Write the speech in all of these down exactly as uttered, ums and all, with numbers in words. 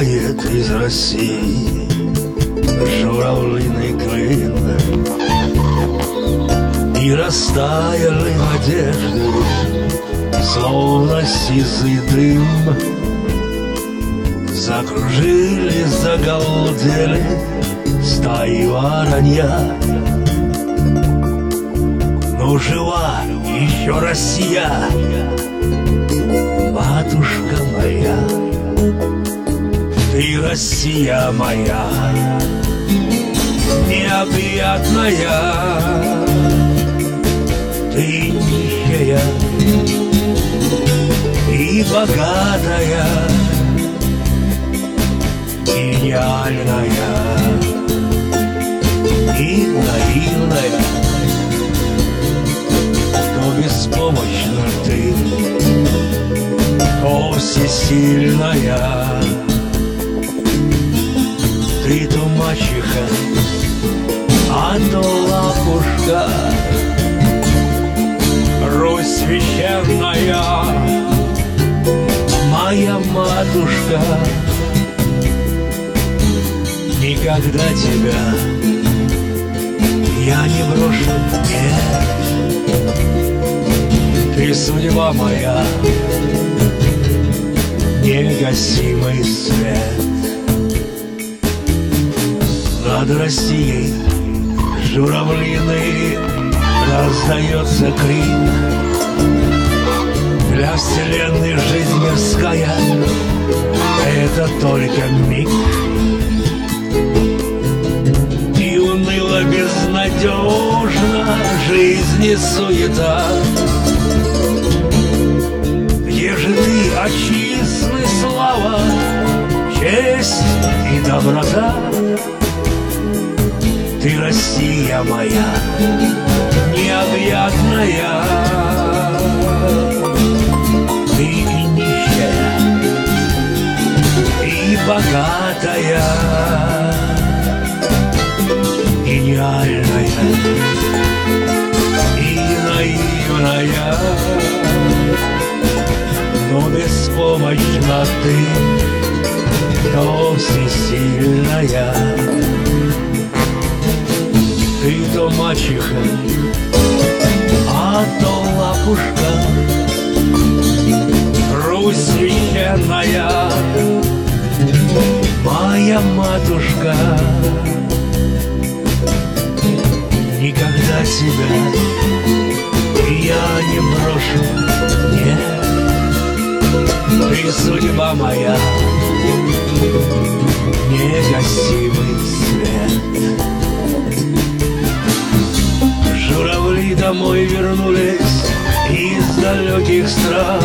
вылетает из России журавлиный клин, и растаяли надежды, словно сизый дым. Закружили, загалдели стаи воронья. Но жива еще Россия, матушка моя. Ты, Россия моя, необъятная, ты нищая и богатая, гениальная и наивная. То беспомощна ты, то всесильная. Ты то мачеха, а то лапушка, Русь священная, моя матушка. Никогда тебя я не брошу, нет. Ты судьба моя, негасимый свет. Над Россией журавлиный раздается крик. Для вселенной жизнь мирская — это только миг. И уныло безнадежно жизни суета. Где же ты, отчизны слава, честь и доброта? Ты, Россия моя, необъятная, ты и нищая, и богатая, гениальная и наивная. Но беспомощна ты, то всесильная. Ты то мачеха, а то лапушка, Русь священная, моя матушка. Никогда тебя я не брошу, нет. Ты судьба моя, негасимый свет. Журавли домой вернулись из далеких стран,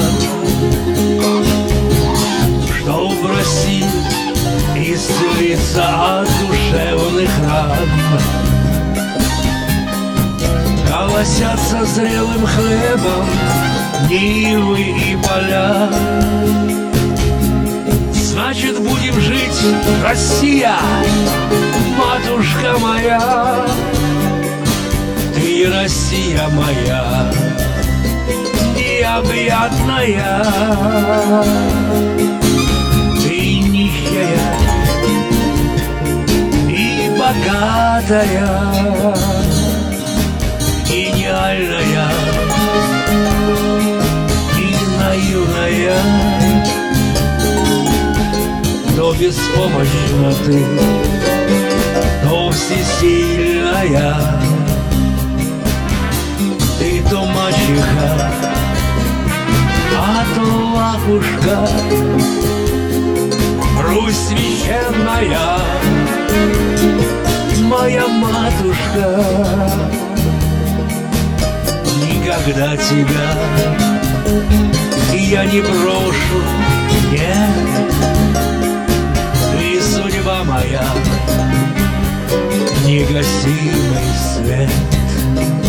чтоб в России исцелиться от душевных ран. Колосятся зрелым хлебом нивы и поля. Значит, будем жить, Россия, матушка моя. Ты, Россия моя, необъятная, ты нищая и богатая, гениальная и наивная. То беспомощна ты, то всесильная. Ты то мачеха, а то лапушка, Русь священная, моя матушка. Никогда тебя я не брошу, нет. Ты судьба моя, негасимый свет.